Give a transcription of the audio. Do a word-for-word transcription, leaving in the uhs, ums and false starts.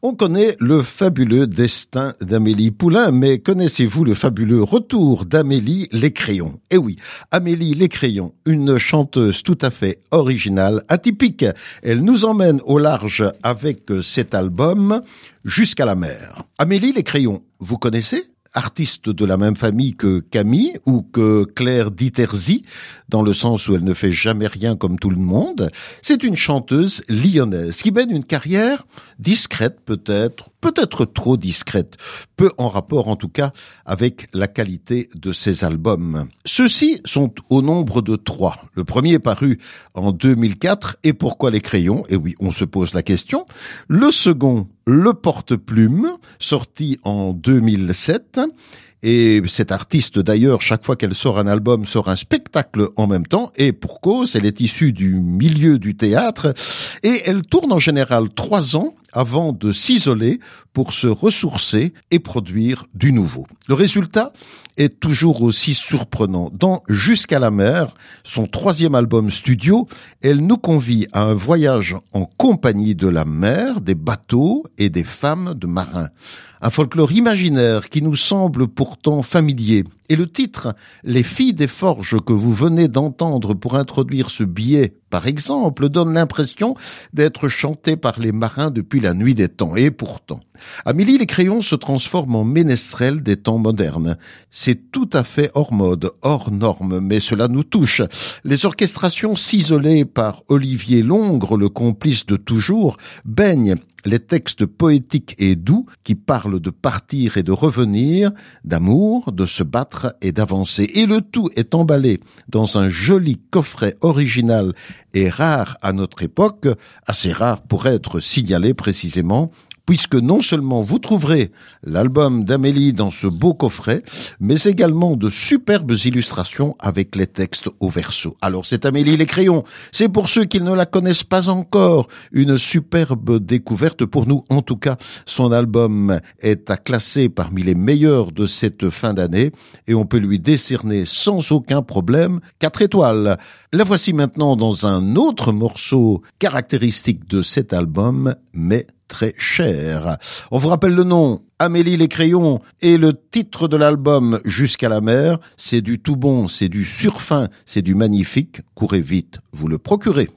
On connaît le fabuleux destin d'Amélie Poulain, mais connaissez-vous le fabuleux retour d'Amélie Lécrayon? Eh oui, Amélie Lécrayon, une chanteuse tout à fait originale, atypique. Elle nous emmène au large avec cet album Jusqu'à la mer. Amélie Lécrayon, vous connaissez ? Artiste de la même famille que Camille ou que Claire Diterzi, dans le sens où elle ne fait jamais rien comme tout le monde. C'est une chanteuse lyonnaise qui mène une carrière discrète peut-être, peut-être trop discrète, peu en rapport en tout cas avec la qualité de ses albums. Ceux-ci sont au nombre de trois. Le premier est paru en deux mille quatre, Et pourquoi Lécrayon ? Et oui, on se pose la question. Le second, Le porte-plume, sorti en deux mille sept. Et cette artiste, d'ailleurs, chaque fois qu'elle sort un album, sort un spectacle en même temps. Et pour cause, elle est issue du milieu du théâtre. Et elle tourne en général trois ans avant de s'isoler pour se ressourcer et produire du nouveau. Le résultat est toujours aussi surprenant. Dans Jusqu'à la mer, son troisième album studio, elle nous convie à un voyage en compagnie de la mer, des bateaux et des femmes de marins. Un folklore imaginaire qui nous semble pourtant familier. Et le titre, Les filles des forges, que vous venez d'entendre pour introduire ce billet, par exemple, donne l'impression d'être chanté par les marins depuis la nuit des temps. Et pourtant, Amélie Lécrayon se transforme en ménestrel des temps modernes. C'est tout à fait hors mode, hors norme, mais cela nous touche. Les orchestrations ciselées par Olivier Longre, le complice de toujours, baignent les textes poétiques et doux qui parlent de partir et de revenir, d'amour, de se battre et d'avancer. Et le tout est emballé dans un joli coffret original et rare à notre époque, assez rare pour être signalé précisément, puisque non seulement vous trouverez l'album d'Amélie dans ce beau coffret, mais également de superbes illustrations avec les textes au verso. Alors c'est Amélie Lécrayon, c'est pour ceux qui ne la connaissent pas encore, une superbe découverte pour nous. En tout cas, son album est à classer parmi les meilleurs de cette fin d'année et on peut lui décerner sans aucun problème quatre étoiles. La voici maintenant dans un autre morceau caractéristique de cet album, mais très cher. On vous rappelle le nom, Amélie Lécrayon, et le titre de l'album Jusqu'à la mer. C'est du tout bon, c'est du surfin, c'est du magnifique. Courez vite, vous le procurez.